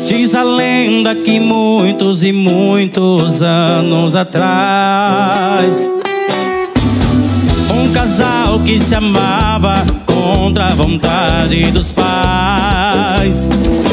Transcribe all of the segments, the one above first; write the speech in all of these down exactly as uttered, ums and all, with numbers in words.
Diz a lenda que muitos e muitos anos atrás, um casal que se amava contra a vontade dos pais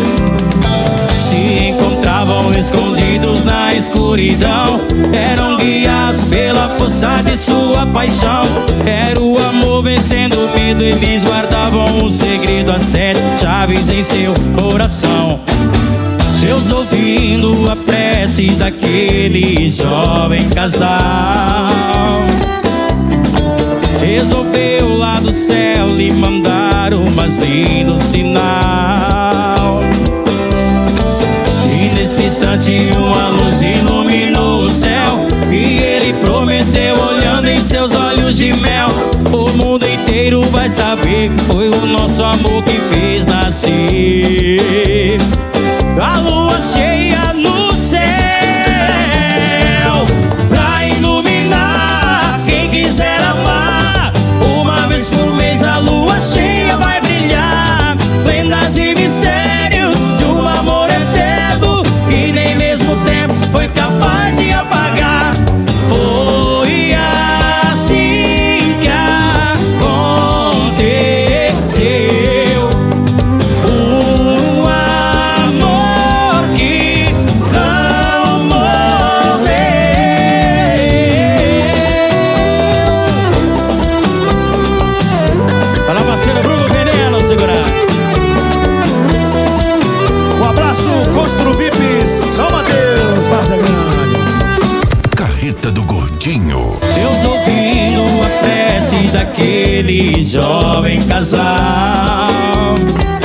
se encontravam escondidos na escuridão. Eram guiados pela força de sua paixão. Era o amor vencendo o medo. Eles guardavam um segredo, as sete chaves em seu coração. Deus, ouvindo a prece daquele jovem casal, resolveu lá do céu lhe mandar o mais lindo sinal. E nesse instante uma luz iluminou o céu, e ele prometeu, olhando em seus olhos de mel: o mundo inteiro vai saber que foi o nosso amor que fez nascer a lua cheia no céu, pra iluminar quem quiser amar. Uma vez por mês a lua cheia vai brilhar. Lendas e mistérios de um amor eterno que nem mesmo o tempo foi capaz de apagar. Foi assim que aconteceu. Um amor que não morreu. Fala, parceiro Bruno Veneno, segurar. Um abraço, Constru V I P, São Mateus, Vaza Grande. Carreta do Gordinho. Deus, ouvindo as preces daquele jovem casal,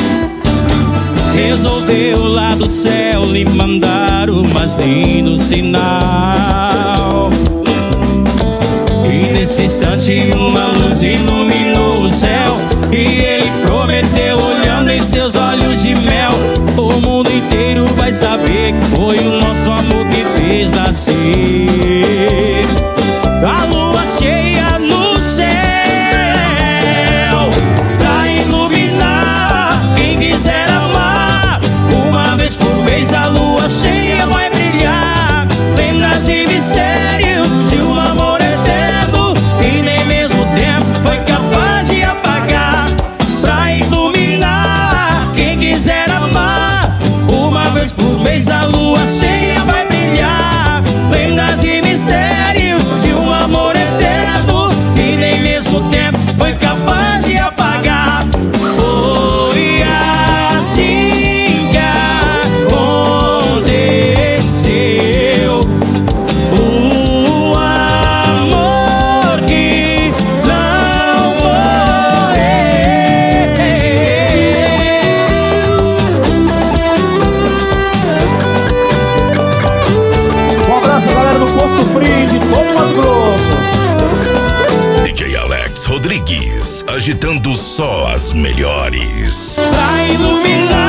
resolveu lá do céu lhe mandar o mais lindo sinal. E nesse instante uma luz iluminou o céu, e ele prometeu, olhando em seus olhos de mel: o mundo inteiro vai saber que foi o nosso amor que fez nascer a lua cheia no céu, pra iluminar quem quiser amar. Uma vez por mês a lua cheia vai brilhar. Lendas e mistérios de um amor eterno que nem mesmo o tempo foi capaz de apagar. Pra iluminar quem quiser amar. Uma vez por mês a lua cheia vai brilhar. Lendas e mistérios de um amor eterno que nem mesmo o tempo foi capaz de apagar. Foi assim que aconteceu. O amor que não morreu. Um abraço, galera do Posto Free de todo Mato Grosso. D J Alex Rodrigues, agitando só as melhores. Pra iluminar